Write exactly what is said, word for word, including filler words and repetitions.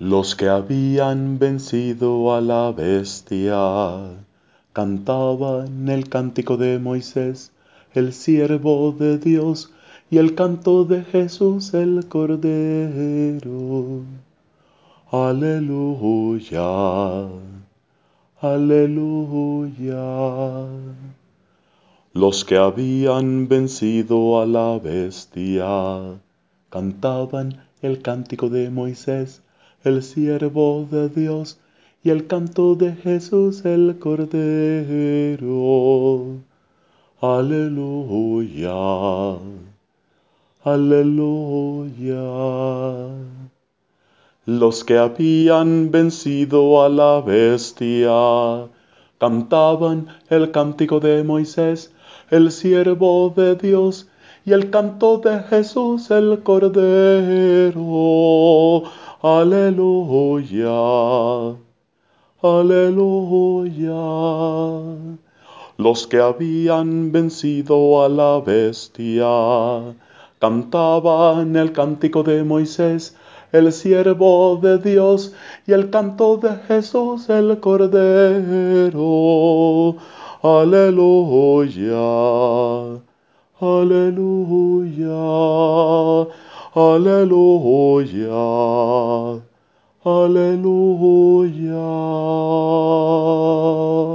Los que habían vencido a la bestia cantaban el cántico de Moisés, el siervo de Dios, y el canto de Jesús el Cordero. Aleluya, aleluya. Los que habían vencido a la bestia cantaban el cántico de Moisés, el siervo de Dios, y el canto de Jesús el Cordero. Aleluya, aleluya. Los que habían vencido a la bestia cantaban el cántico de Moisés, el siervo de Dios, y el canto de Jesús el Cordero. Aleluya, aleluya. Los que habían vencido a la bestia cantaban el cántico de Moisés, el siervo de Dios, y el canto de Jesús el Cordero. Aleluya, aleluya, aleluya, aleluya.